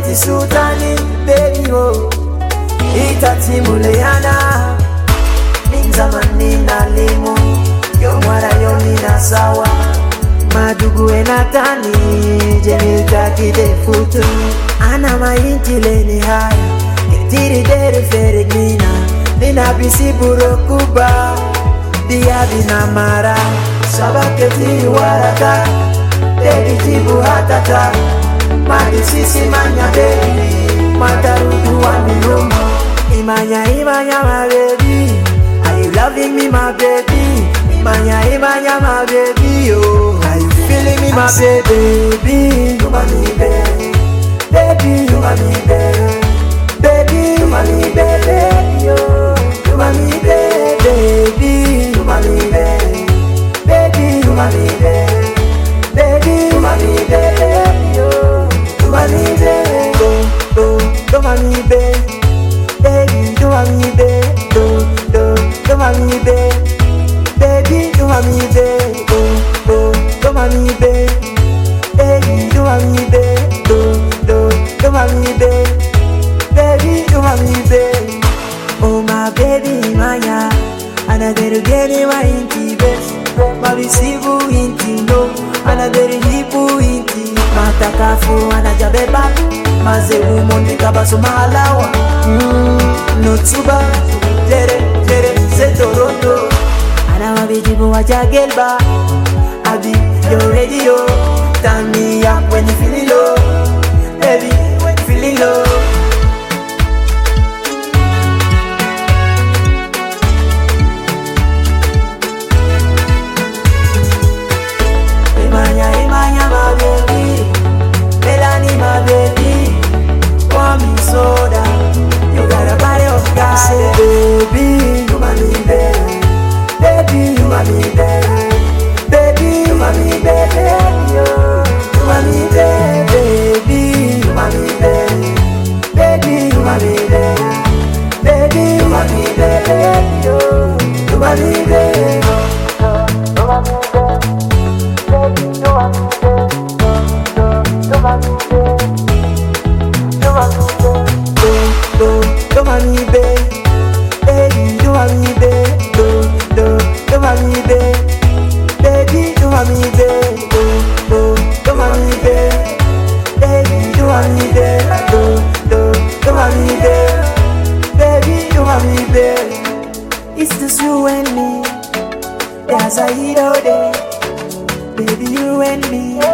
Eti sultani baby oh, itati muleana. Ninzamani na limu, yomwara yomina sawa. Madugu enatani, jenilta kide futu. Ana maintile haya, ketiri dere feregmina. Nina bisi burokuba, dia bina mara. Sabaketi warata, baby jibu hatata. Madi sisi manya baby, matarudu wa mirumo. Imanya my baby, are you loving me my baby? Imanya my baby, oh, are you feeling me my baby? You want me baby, baby you want me baby, baby you want me baby, oh, you want me baby, you want me baby, baby you want me baby, baby you want me baby, oh, you want me baby, don't want me baby. Baby, you want me, baby, you want me, baby, baby, you want me, baby, you want me, baby, baby, you want me, baby, you want me, baby, baby, you want me, baby. Oh my baby, maya, another geni wa inti best, mabisibu inti no, another hipu inti, matakafu anajabeba. Mazebu mondi kabaso mahalawa. Notsuba Jere se Toronto. Ana wabijibu wajagelba. Abi you ready yo. Turn me up when you feeling low, baby when you feeling low. Imanya my baby, Melanie my baby. Soda, you got a body of God. Say, baby, you want me, baby, baby, you want me, baby, baby, you want me, baby, you want me, baby, you want me, baby, baby, you want me, baby, baby, you want me, baby, you want me, baby, you want me, baby, you want me, baby, you want me, baby. Do mami baby, baby do mami baby, do mami baby, baby do mami baby, do mami baby, baby do mami baby, do mami baby, baby do mami baby. It's just you and me, there's a hero there, baby you and me.